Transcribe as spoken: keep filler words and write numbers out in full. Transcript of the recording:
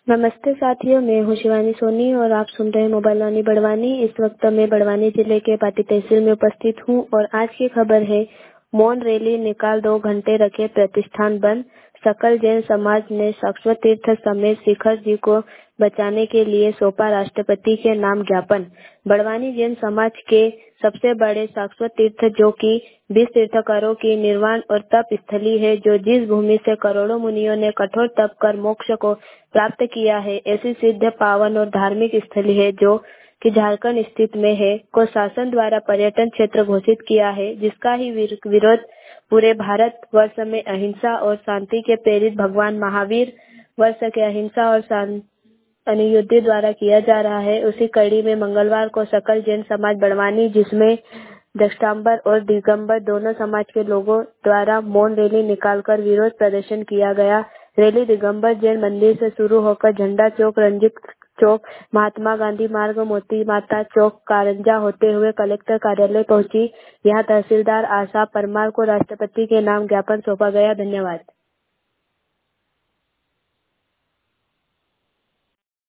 नमस्ते साथियों, मैं हूँ शिवानी सोनी और आप सुन रहे हैं मोबाइल वाणी बड़वानी। इस वक्त मैं बड़वानी जिले के पाटी तहसील में उपस्थित हूँ और आज की खबर है, मौन रैली निकाल दो घंटे रखे प्रतिष्ठान बंद। सकल जैन समाज ने शाश्वत तीर्थ समेत शिखर जी को बचाने के लिए सौंपा राष्ट्रपति के नाम ज्ञापन। बड़वानी जैन समाज के सबसे बड़े शाश्वत तीर्थ जो कि बीस तीर्थंकरों की निर्वाण और तप स्थली है, जो जिस भूमि से करोड़ों मुनियों ने कठोर तप कर मोक्ष को प्राप्त किया है, ऐसी सिद्ध पावन और धार्मिक स्थली है जो कि झारखंड स्थित में है, को शासन द्वारा पर्यटन क्षेत्र घोषित किया है, जिसका ही विरोध पूरे भारत वर्ष में अहिंसा और शांति के प्रेरित भगवान महावीर वर्ष के अहिंसा और अनुयुद्ध द्वारा किया जा रहा है। उसी कड़ी में मंगलवार को सकल जैन समाज बड़वानी, जिसमें दष्टांबर और दिगंबर दोनों समाज के लोगों द्वारा मौन रैली निकालकर विरोध प्रदर्शन किया गया। रैली दिगंबर जैन मंदिर से शुरू होकर झंडा चौक, रंजीत चौक, महात्मा गांधी मार्ग, मोती माता चौक, कारंजा होते हुए कलेक्टर कार्यालय पहुंची। यहां तहसीलदार आशा परमार को राष्ट्रपति के नाम ज्ञापन सौंपा गया। धन्यवाद।